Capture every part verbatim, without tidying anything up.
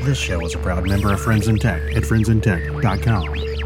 This show is a proud member of Friends in Tech at friends in tech dot com.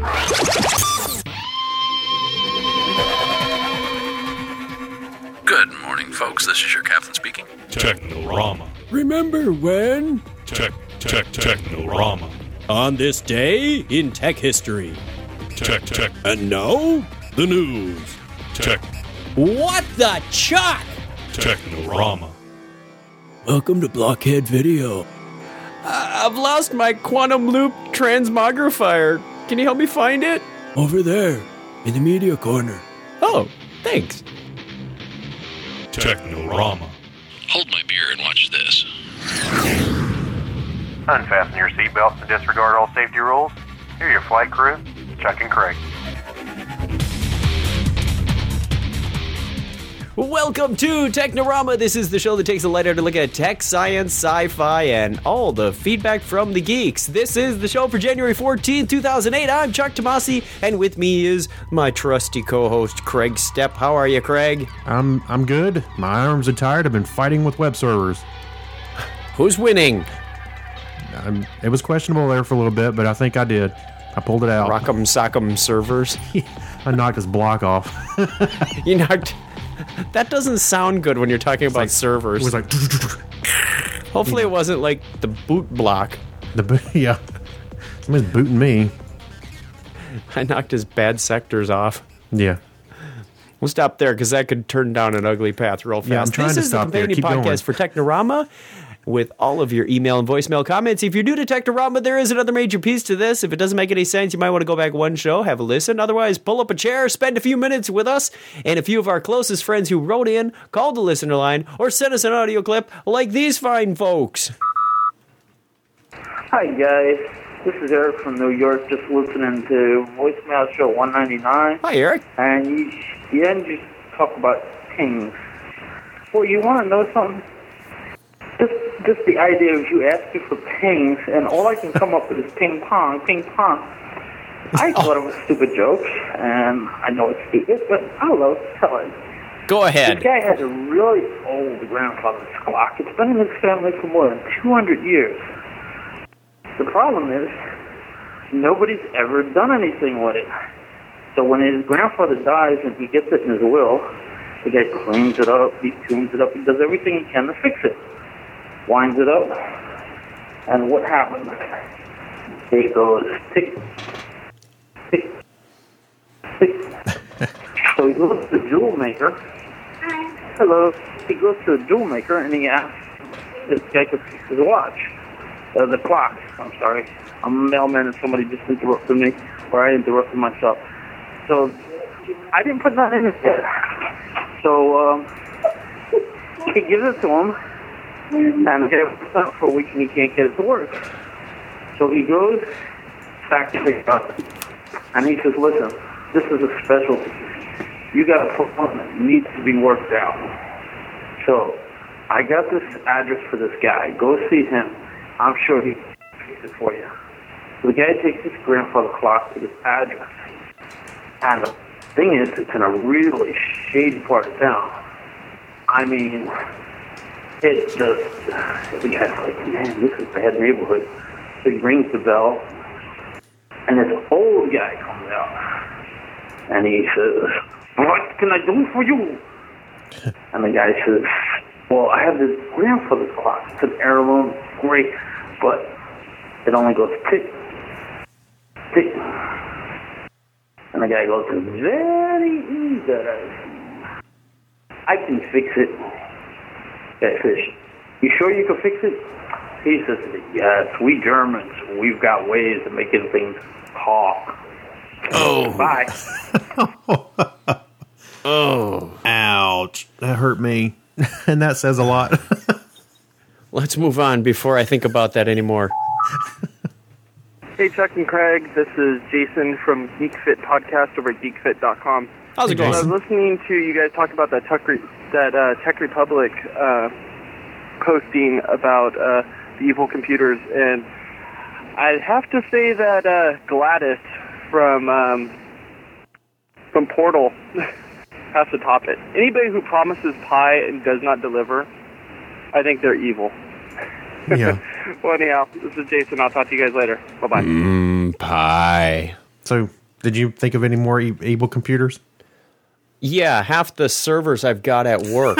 Good morning, folks. This is your captain speaking. Technorama. Remember when? Tech, tech, Technorama. On this day in tech history. Tech, tech, And now, the news. tech, What the chuck? Technorama. Welcome to Blockhead Video. I've lost my quantum loop transmogrifier. Can you help me find it? Over there, in the media corner. Oh, thanks. Technorama. Hold my beer and watch this. Unfasten your seatbelts and disregard all safety rules. Here are your flight crew, Chuck and Craig. Welcome to Technorama. This is the show that takes a lighter look at tech, science, sci-fi, and all the feedback from the geeks. This is the show for January fourteenth, two thousand eight. I'm Chuck Tomasi, and with me is my trusty co-host, Craig Stepp. How are you, Craig? I'm I'm good. My arms are tired. I've been fighting with web servers. Who's winning? I'm, it was questionable there for a little bit, but I think I did. I pulled it out. Rock'em sock'em servers. I knocked his block off. You knocked... That doesn't sound good when you're talking about like, servers. It was like... Hopefully it wasn't like the boot block. The bo- yeah. Somebody's booting me. I knocked his bad sectors off. Yeah. We'll stop there because that could turn down an ugly path real fast. Yeah, I'm trying this to is stop the there. companion Keep podcast going. for Technorama with all of your email and voicemail comments. If you're new to Technorama, there is another major piece to this. If it doesn't make any sense, you might want to go back one show, have a listen. Otherwise, pull up a chair, spend a few minutes with us and a few of our closest friends who wrote in, called the listener line, or sent us an audio clip like these fine folks. Hi guys, this is Eric from New York, just listening to voicemail show one ninety-nine, Hi, Eric. and you, you end just talk about pings. Well, you want to know something? Just, just the idea of you asking for pings, and all I can come up with is ping pong, ping pong. I thought it was stupid jokes, and I know it's stupid, but I love to tell it. Go ahead. This guy has a really old grandfather's clock. It's been in his family for more than two hundred years. The problem is, nobody's ever done anything with it. So when his grandfather dies and he gets it in his will, the guy cleans it up, he tunes it up, he does everything he can to fix it. Winds it up, and what happens? It goes tick, tick, tick. So he goes to the jewel maker. Hello. He goes to the jewel maker and he asks if this guy could fix his watch. Uh, the clock. I'm sorry. I'm a mailman and somebody just interrupted me, or I interrupted myself. So I didn't put that in it yet. So um, he gives it to him, and it's not for a week and he can't get it to work. So he goes back to pick it up, and he says, listen, this is a specialty. You got to put one that needs to be worked out. So I got this address for this guy. Go see him. I'm sure he can fix it for you. So the guy takes his grandfather clock to this address. And the thing is, it's in a really shady part of town. I mean, it's just, the guy's like, man, this is a bad neighborhood. So he rings the bell, and this old guy comes out. And he says, what can I do for you? And the guy says, well, I have this grandfather's clock. It's an heirloom, great, but it only goes tick, tick. And the guy goes, very easy. I can fix it. Guy says, you sure you can fix it? He says, yes, we Germans, we've got ways of making things talk. Oh. Bye. Oh. Ouch. That hurt me. And that says a lot. Let's move on before I think about that anymore. Hey, Chuck and Craig. This is Jason from Geek Fit Podcast over at geek fit dot com. How's it Hey, going? I was listening to you guys talk about that Tech, Re- that, uh, Tech Republic uh, posting about uh, the evil computers, and I'd have to say that uh, Gladys from um, from Portal has to top it. Anybody who promises pie and does not deliver, I think they're evil. Yeah. Well, anyhow, this is Jason. I'll talk to you guys later. Bye-bye. Mm, pie. So, did you think of any more e- able computers? Yeah, half the servers I've got at work.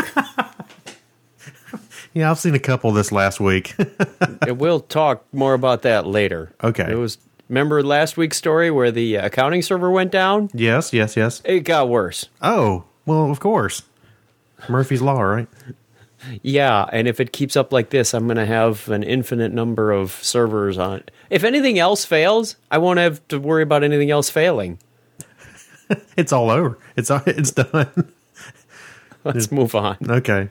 Yeah, I've seen a couple this last week. We'll talk more about that later. Okay. It was. Remember last week's story where the accounting server went down? Yes, yes, yes. It got worse. Oh, well, of course. Murphy's Law, right? Yeah, and if it keeps up like this, I'm going to have an infinite number of servers on it. If anything else fails, I won't have to worry about anything else failing. It's all over. It's it's done. Let's move on. Okay.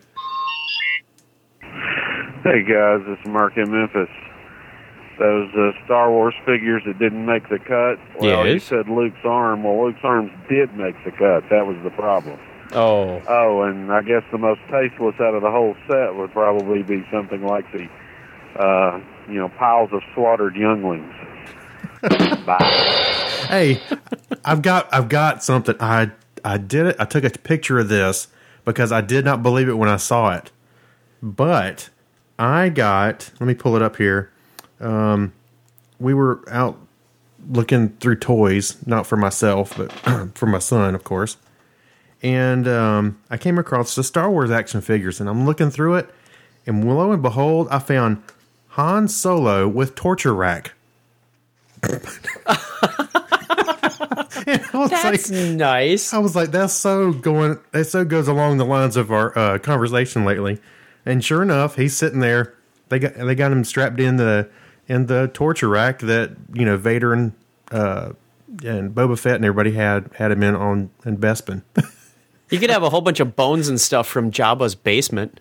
Hey guys, it's Mark in Memphis. Those uh, Star Wars figures that didn't make the cut. Well, you Yes. said Luke's arm. Well, Luke's arms did make the cut. That was the problem. Oh. Oh, and I guess the most tasteless out of the whole set would probably be something like the, uh, you know, piles of slaughtered younglings. Bye. Hey, I've got I've got something. I I did it. I took a picture of this because I did not believe it when I saw it. But I got. Let me pull it up here. Um, we were out looking through toys, not for myself, but for my son, of course. And um, I came across the Star Wars action figures, and I'm looking through it, and lo and behold, I found Han Solo with torture rack. That's like, nice. I was like, that's so going. It so goes along the lines of our uh, conversation lately. And sure enough, he's sitting there. They got they got him strapped in the in the torture rack that you know Vader and uh, and Boba Fett and everybody had had him in on in Bespin. You could have a whole bunch of bones and stuff from Jabba's basement.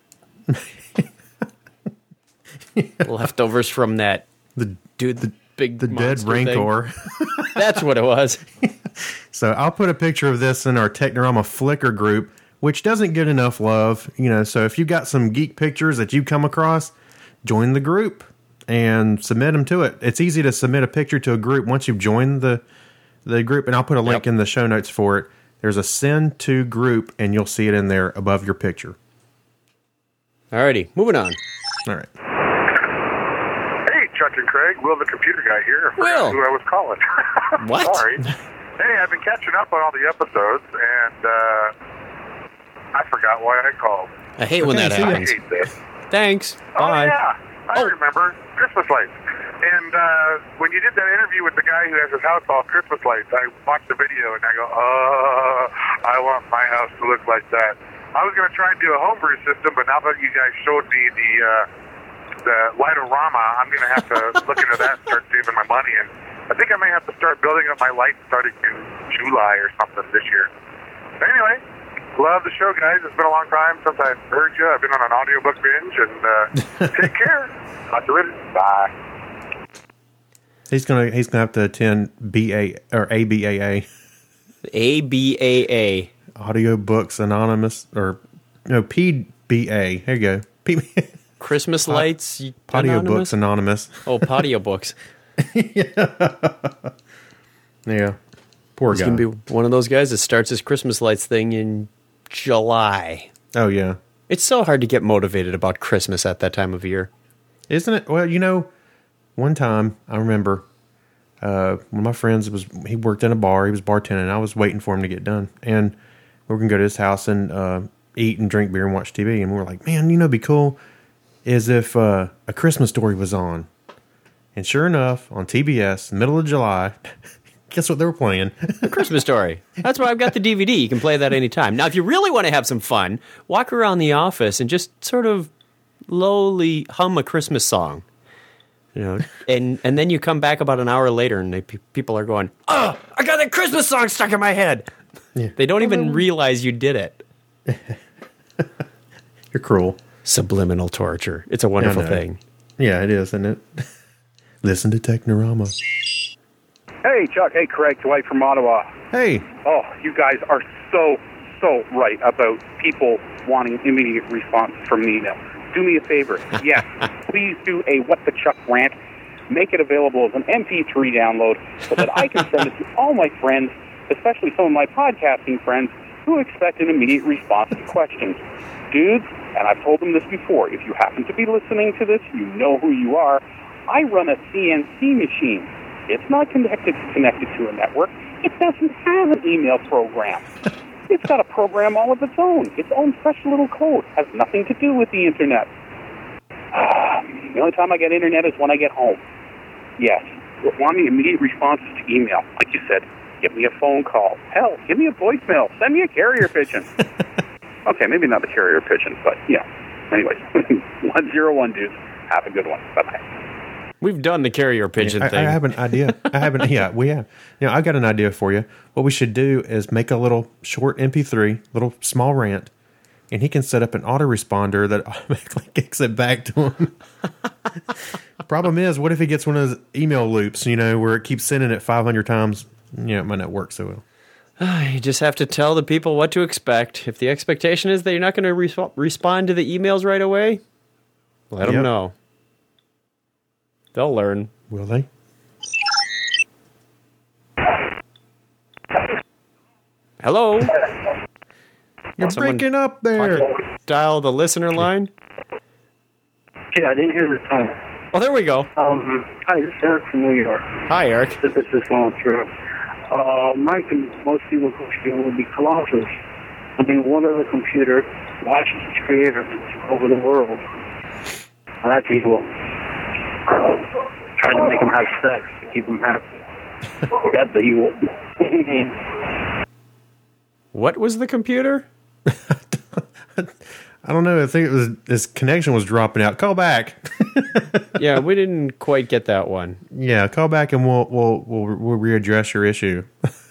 Leftovers from that the dude, the big the dead monster thing. Rancor. That's what it was. So I'll put a picture of this in our Technorama Flickr group, which doesn't get enough love, you know. So if you've got some geek pictures that you come across, join the group and submit them to it. It's easy to submit a picture to a group once you've joined the the group, and I'll put a link Yep. in the show notes for it. There's a send to group, and you'll see it in there above your picture. Alrighty, moving on. All right. Hey, Chuck and Craig, Will the computer guy here. I forgot Will. who I was calling. What? Sorry. Hey, I've been catching up on all the episodes, and uh, I forgot why I called. I hate when that Okay, see ya. I happens. hate this. Thanks. Oh, Bye. yeah. I Oh. remember. Christmas lights. And uh, when you did that interview with the guy who has his house all Christmas lights, I watched the video and I go, oh, I want my house to look like that. I was going to try and do a homebrew system, but now that you guys showed me the uh, the Lightorama, I'm going to have to look into that and start saving my money. And I think I may have to start building up my lights starting in July or something this year. But anyway, love the show, guys. It's been a long time since I've heard you. I've been on an audiobook binge, and uh, take care. Talk to you later. Bye. He's gonna he's gonna have to attend B A or A B A A. A B A A. Audiobooks Anonymous, or no, P B A. Here you go. P- Christmas lights. Audiobooks Anonymous? Anonymous. Oh, patio books. Yeah. Poor He's guy. going to be one of those guys that starts his Christmas lights thing in July. Oh, yeah. It's so hard to get motivated about Christmas at that time of year. Isn't it? Well, you know, one time I remember uh, one of my friends was he worked in a bar. He was bartending. I was waiting for him to get done, and we were gonna go to his house and uh, eat and drink beer and watch T V. And we were like, "Man, you know, it'd be cool is if uh, A Christmas Story was on." And sure enough, on T B S, middle of July, guess what they were playing? A Christmas Story. That's why I've got the D V D. You can play that anytime. Now, if you really want to have some fun, walk around the office and just sort of lowly hum a Christmas song. You know, and and then you come back about an hour later, and they, people are going, "Oh, I got that Christmas song stuck in my head." Yeah. They don't even realize you did it. You're cruel. Subliminal torture. It's a wonderful I know. thing. Yeah, it is, isn't it? Listen to Technorama. Hey, Chuck. Hey, Craig. Dwight from Ottawa. Hey. Oh, you guys are so, so right about people wanting immediate response from an email. Do me a favor. Yes, please do a What the Chuck rant. Make it available as an M P three download so that I can send it to all my friends, especially some of my podcasting friends who expect an immediate response to questions. Dudes, and I've told them this before, if you happen to be listening to this, you know who you are. I run a C N C machine. It's not connected connected to a network. It doesn't have an email program. It's got a program all of its own. Its own special little code. Has nothing to do with the internet. The only time I get internet is when I get home. Yes. Wanting immediate responses to email. Like you said, give me a phone call. Hell, give me a voicemail. Send me a carrier pigeon. Okay, maybe not the carrier pigeon, but yeah. Anyways, one zero one, dudes. Have a good one. Bye-bye. We've done the carrier pigeon I, thing. I have an idea. I have an yeah. We have. You know, I got an idea for you. What we should do is make a little short M P three, little small rant, and he can set up an autoresponder that automatically kicks it back to him. Problem is, what if he gets one of those email loops? You know, where it keeps sending it five hundred times. You know, it might not work so well. You just have to tell the people what to expect. If the expectation is that you're not going to re- respond to the emails right away, let them Yep. know. They'll learn. Will they? Hello? You're Someone breaking up there. pocket dial the listener line. Yeah, I didn't hear the time. Oh, there we go. Um, hi, this is Eric from New York. Hi, Eric. This is just going through. Uh, my com- most people's question would be Colossus. I mean, what other computer watches its creator over the world? Well, that's evil. Trying to make them have sex to keep them happy. That's evil. What was the computer? I don't know. I think it was his connection was dropping out. Call back. Yeah, we didn't quite get that one. Yeah, call back and we'll we'll we'll, we'll readdress your issue.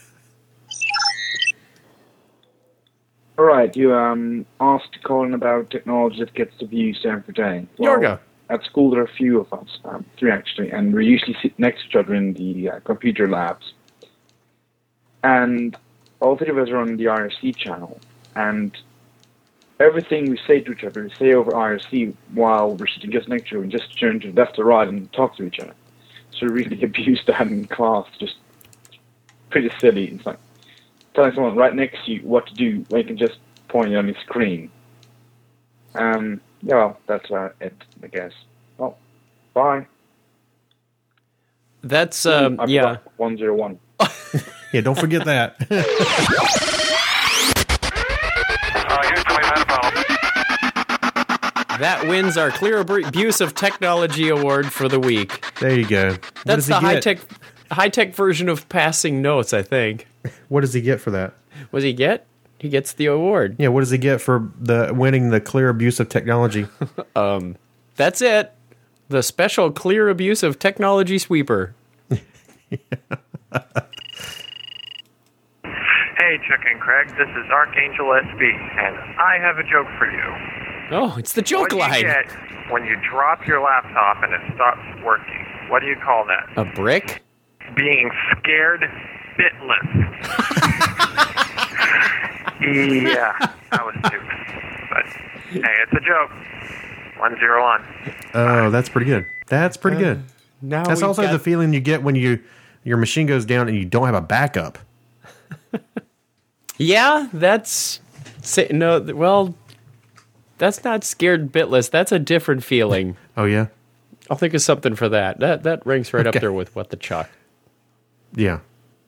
All right, you um asked Colin about technology that gets to view every day. Well, Yorga. At school, there are a few of us, um, three actually, and we usually sit next to each other in the uh, computer labs. And all three of us are on the I R C channel, and everything we say to each other, we say over I R C while we're sitting just next to each other and just turn to the left or right and talk to each other. So we really abuse that in class, just pretty silly. It's like telling someone right next to you what to do when you can just point it on your screen. Um, yeah, well, that's uh, it, I guess. Well, bye. That's, um, I've yeah. got one zero one. Yeah, don't forget that. That wins our Clear Abuse of Technology Award for the week. There you go. What That's does he the get? high-tech high-tech version of passing notes, I think. What does he get for that? What does he get? He gets the award. Yeah, what does he get for the winning the Clear Abuse of Technology? um, that's it. The special Clear Abuse of Technology Sweeper. Hey, Chuck and Craig, this is Archangel S B, and I have a joke for you. Oh, it's the joke what line. What do you get when you drop your laptop and it stops working? What do you call that? A brick? Being scared bitless. Yeah, that was stupid. But, hey, it's a joke. one zero one. Oh, that's pretty good. That's pretty Uh, good. now That's we've also got- the feeling you get when you your machine goes down and you don't have a backup. Yeah, that's... Say, no, well, that's not scared bitless. That's a different feeling. Oh, yeah? I'll think of something for that. That that ranks right Okay. up there with What the Chuck. Yeah.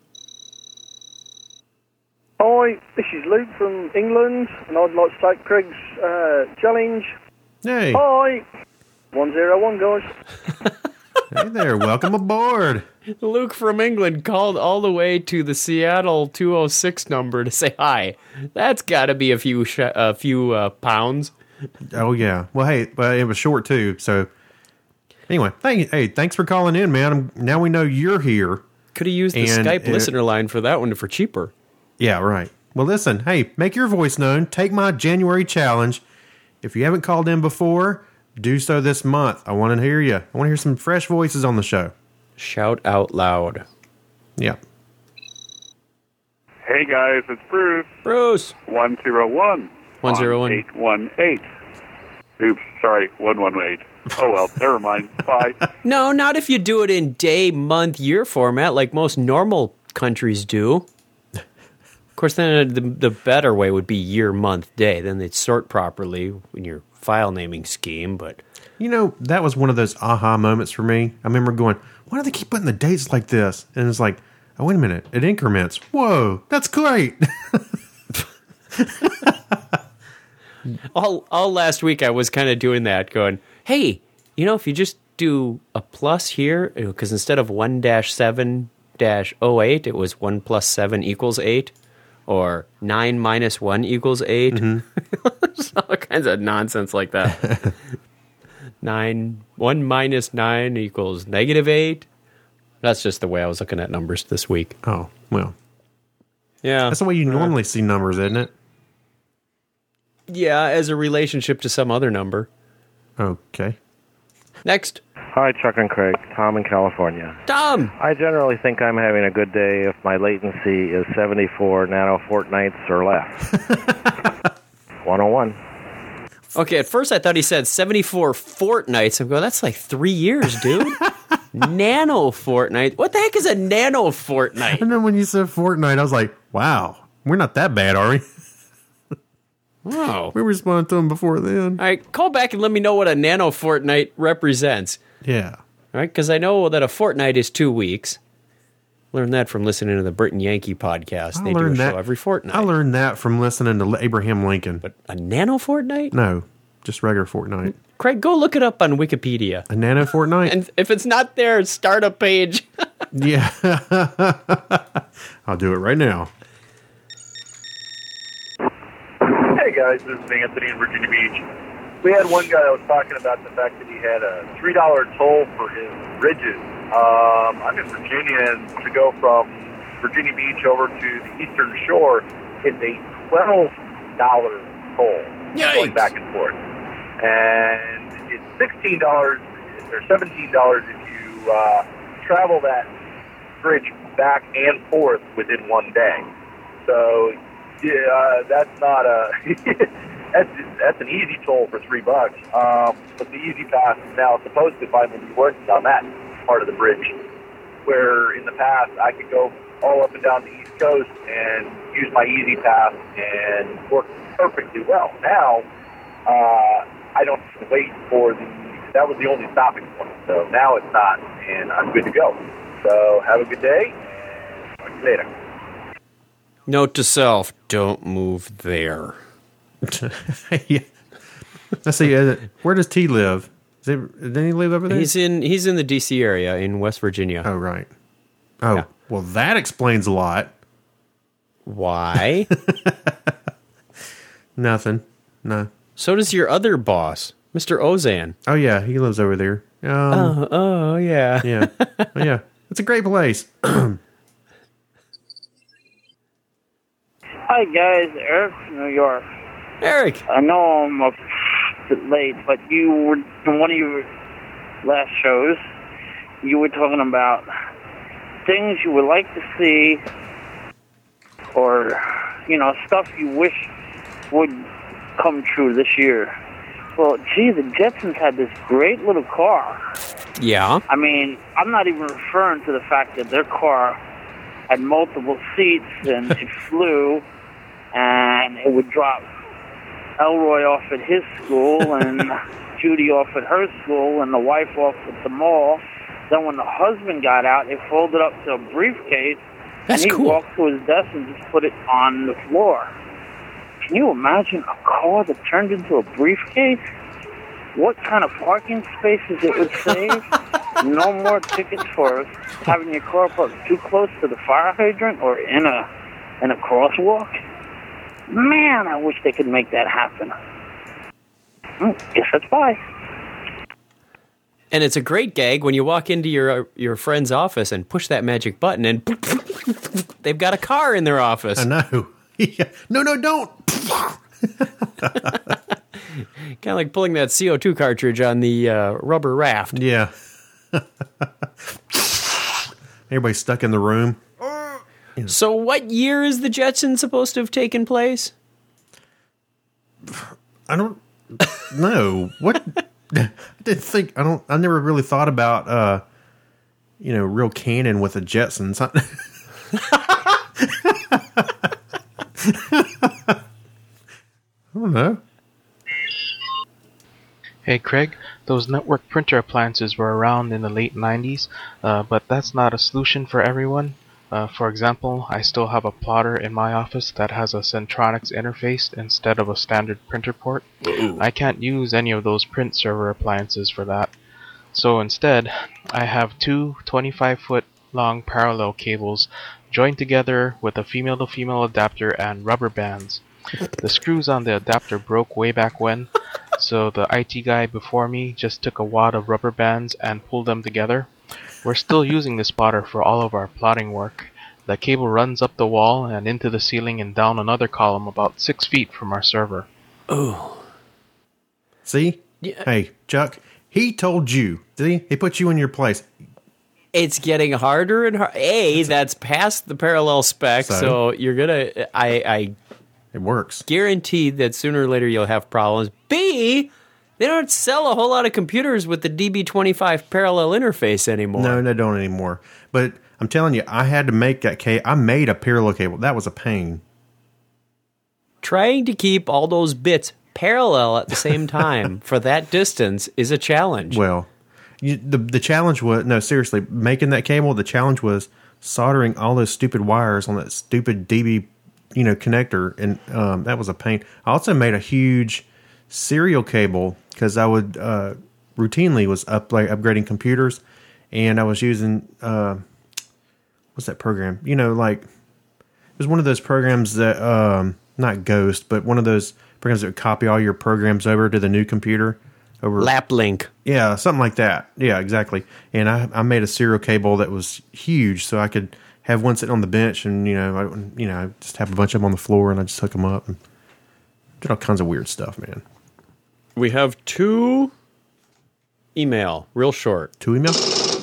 Hi, this is Luke from England, and I'd like to take Craig's uh, challenge. Hey. Hi. one zero one, guys. Hey there. Welcome aboard. Luke from England called all the way to the Seattle two oh six number to say hi. That's got to be a few sh- a few uh, pounds. Oh, yeah. Well, hey, but it was short, too. So, anyway, thank, hey, thanks for calling in, man. I'm, now we know you're here. Could have used the And Skype it- listener line for that one for cheaper. Yeah, right. Well, listen, hey, make your voice known. Take my January challenge. If you haven't called in before, do so this month. I want to hear you. I want to hear some fresh voices on the show. Shout out loud. Yeah. Hey guys, it's Bruce. Bruce. One zero one. One zero one. Eight one eight. Oops, sorry, one one eight. Oh well, never mind. Bye. No, not if you do it in day, month, year format like most normal countries do. Of course, then the, the better way would be year, month, day. Then they'd sort properly in your file naming scheme. But you know, that was one of those aha moments for me. I remember going, why do they keep putting the dates like this? And it's like, oh, wait a minute. It increments. Whoa, that's great. all, all last week I was kind of doing that, going, hey, you know, if you just do a plus here, because instead of one dash seven dash oh eight, it was one plus seven equals eight, or nine minus one equals eight. Mm-hmm. All kinds of nonsense like that. Nine, one minus nine equals negative eight. That's just the way I was looking at numbers this week. Oh, well. Yeah. That's the way you normally see numbers, isn't it? Yeah, as a relationship to some other number. Okay. Next. Hi, Chuck and Craig. Tom in California. Tom! I generally think I'm having a good day if my latency is seventy-four nanofortnights or less. one oh one. Okay, at first I thought he said seventy-four fortnights. I'm going, that's like three years, dude. Nano fortnight. What the heck is a nano fortnight? And then when you said fortnight, I was like, wow, we're not that bad, are we? Oh. We responded to him before then. All right, call back and let me know what a nano fortnight represents. Yeah. All right, because I know that a fortnight is two weeks. Learned that from listening to the Brit and Yankee podcast. I They do a learned show that, every fortnight. I learned that from listening to Abraham Lincoln. But a nano fortnight? No, just regular fortnight. Craig, go look it up on Wikipedia. A nano fortnight? And if it's not there, start a page. Yeah. I'll do it right now. Hey guys, this is Anthony in Virginia Beach. We had one guy that was talking about the fact that he had a three dollar toll for his bridges. Um, I'm in Virginia, and to go from Virginia Beach over to the Eastern Shore, it's a twelve dollar toll going back and forth. And it's sixteen dollars or seventeen dollars if you uh, travel that bridge back and forth within one day. So, yeah, uh, that's not a... That's that's an easy toll for three bucks. Um, but the Easy Pass is now supposed to finally be working on that part of the bridge, where in the past I could go all up and down the East Coast and use my Easy Pass and work perfectly well. Now uh, I don't have to wait for the. That was the only stopping point. So now it's not, and I'm good to go. So have a good day. And talk to you later. Note to self: don't move there. Yeah. Let's see. Uh, where does T live? Is it, didn't he live over there? He's in he's in the D C area in West Virginia. Oh, right. Oh, yeah. Well, that explains a lot. Why? Nothing. No. So does your other boss, Mister Ozan. Oh, yeah. He lives over there. Um, oh, oh, yeah. Yeah. Oh, yeah. It's a great place. Hi, guys. Eric from New York. Eric. I know I'm a bit late, but you were in one of your last shows, you were talking about things you would like to see or, you know, stuff you wish would come true this year. Well, gee, the Jetsons had this great little car. Yeah. I mean, I'm not even referring to the fact that their car had multiple seats and it flew and it would drop Elroy off at his school and Judy off at her school and the wife off at the mall. Then when the husband got out, it folded up to a briefcase. That's and he cool. walked to his desk and just put it on the floor. Can you imagine a car that turned into a briefcase? What kind of parking spaces it would save? No more tickets for having your car parked too close to the fire hydrant or in a in a crosswalk. Man, I wish they could make that happen. Mm, guess that's bye. And it's a great gag when you walk into your your friend's office and push that magic button and they've got a car in their office. I know. Yeah. No, no, don't. Kind of like pulling that C O two cartridge on the uh, rubber raft. Yeah. Everybody's stuck in the room. So what year is the Jetsons supposed to have taken place? I don't know. What? I didn't think, I don't, I never really thought about, uh, you know, real canon with the Jetsons. I don't know. Hey Craig, those network printer appliances were around in the late nineties, uh, but that's not a solution for everyone. Uh, for example, I still have a plotter in my office that has a Centronics interface instead of a standard printer port. Ooh. I can't use any of those print server appliances for that. So instead, I have two twenty-five foot long parallel cables joined together with a female-to-female adapter and rubber bands. The screws on the adapter broke way back when, so the I T guy before me just took a wad of rubber bands and pulled them together. We're still using this plotter for all of our plotting work. The cable runs up the wall and into the ceiling and down another column about six feet from our server. Oh. See? Yeah. Hey, Chuck, he told you. Did he? He put you in your place. It's getting harder and harder. A, that's past the parallel spec, so, so you're going to... I, I It works. Guaranteed that sooner or later you'll have problems. B, they don't sell a whole lot of computers with the D B twenty-five parallel interface anymore. No, they don't anymore. But I'm telling you, I had to make that cable. I made a parallel cable. That was a pain. Trying to keep all those bits parallel at the same time for that distance is a challenge. Well, you, the the challenge was, no, seriously, making that cable, the challenge was soldering all those stupid wires on that stupid D B, you know, connector, and um, that was a pain. I also made a huge serial cable because I would uh, routinely was up like upgrading computers, and I was using uh, what's that program? You know, like it was one of those programs that um, not Ghost, but one of those programs that would copy all your programs over to the new computer. Over LapLink. Yeah, something like that. Yeah, exactly. And I, I made a serial cable that was huge, so I could have one sitting on the bench, and you know, I, you know, just have a bunch of them on the floor, and I just hook them up and did all kinds of weird stuff, man. We have two email, real short. Two email?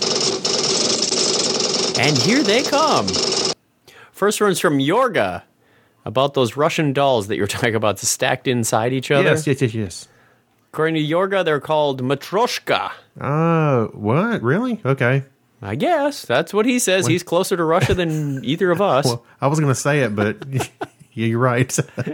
And here they come. First one's from Yorga about those Russian dolls that you were talking about, stacked inside each other. Yes, yes, yes, yes. According to Yorga, they're called Matryoshka. Oh, uh, what? Really? Okay. I guess. That's what he says. What? He's closer to Russia than either of us. Well, I was going to say it, but yeah, you're right.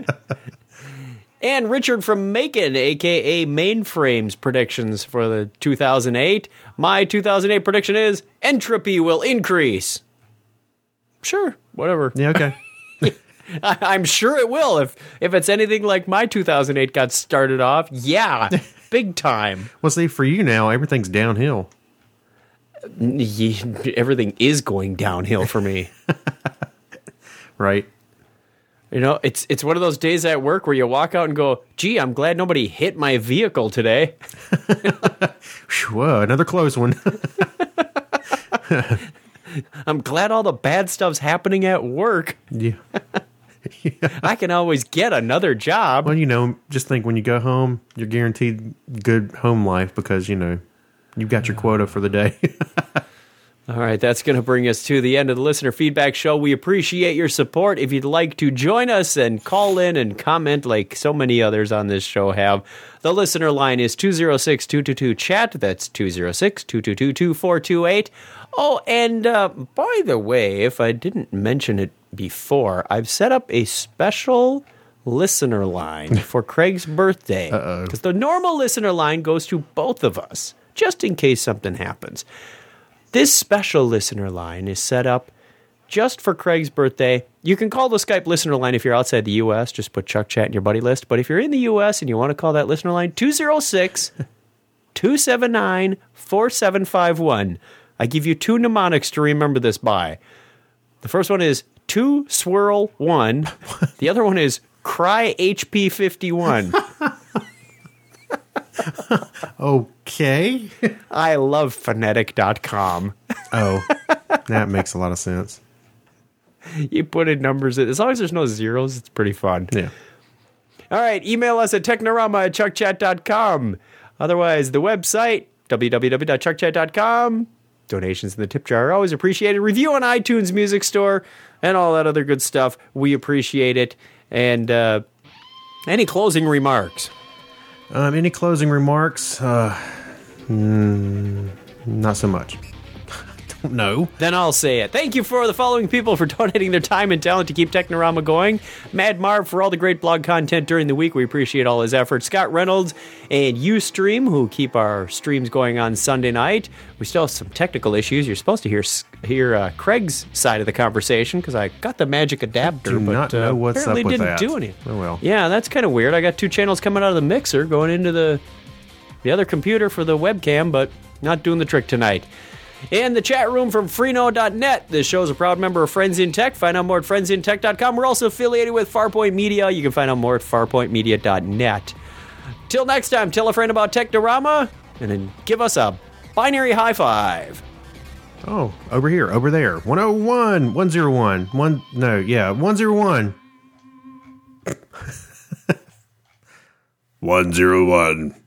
And Richard from Macon, a k a. Mainframes predictions for the two thousand eight. My two thousand eight prediction is entropy will increase. Sure, whatever. Yeah, okay. I, I'm sure it will. If if it's anything like my two thousand eight got started off, yeah, big time. Well, see, for you now, everything's downhill. Everything is going downhill for me. Right. You know, it's it's one of those days at work where you walk out and go, gee, I'm glad nobody hit my vehicle today. Whoa, another close one. I'm glad all the bad stuff's happening at work. Yeah. Yeah. I can always get another job. Well, you know, just think when you go home, you're guaranteed good home life because, you know, you've got your quota for the day. All right, that's going to bring us to the end of the Listener Feedback Show. We appreciate your support. If you'd like to join us and call in and comment like so many others on this show have, the listener line is two oh six, two two two, chat. That's two oh six, two two two, two four two eight. Oh, and uh, by the way, if I didn't mention it before, I've set up a special listener line for Craig's birthday. Uh-oh. Because the normal listener line goes to both of us, just in case something happens. This special listener line is set up just for Craig's birthday. You can call the Skype listener line if you're outside the U S. Just put Chuck Chat in your buddy list. But if you're in the U S and you want to call that listener line, two oh six, two seven nine, four seven five one. I give you two mnemonics to remember this by. The first one is two swirl one. The other one is cry H P fifty-one. Okay. I love phonetic dot com. Oh, that makes a lot of sense. You put in numbers. As long as there's no zeros, it's pretty fun. Yeah. All right. Email us at technorama at chuck chat dot com. Otherwise, the website, w w w dot chuck chat dot com. Donations in the tip jar are always appreciated. Review on iTunes Music Store and all that other good stuff. We appreciate it. And uh, any closing remarks? Um, any closing remarks? Uh, mm, not so much. don't know. Then I'll say it. Thank you for the following people for donating their time and talent to keep Technorama going. Mad Marv for all the great blog content during the week. We appreciate all his efforts. Scott Reynolds and Ustream, who keep our streams going on Sunday night. We still have some technical issues. You're supposed to hear hear uh, Craig's side of the conversation because I got the magic adapter, Do but not know uh, what's apparently up with didn't that. do anything. Oh well. Yeah, that's kind of weird. I got two channels coming out of the mixer going into the the other computer for the webcam, but not doing the trick tonight. And the chat room from Freenode dot net. This show is a proud member of Friends in Tech. Find out more at friends in tech dot com. We're also affiliated with Farpoint Media. You can find out more at farpoint media dot net. Till next time, tell a friend about Technorama, and then give us a binary high five. Oh, over here, over there. one oh one, one oh one, one, no, yeah, one oh one. one oh one.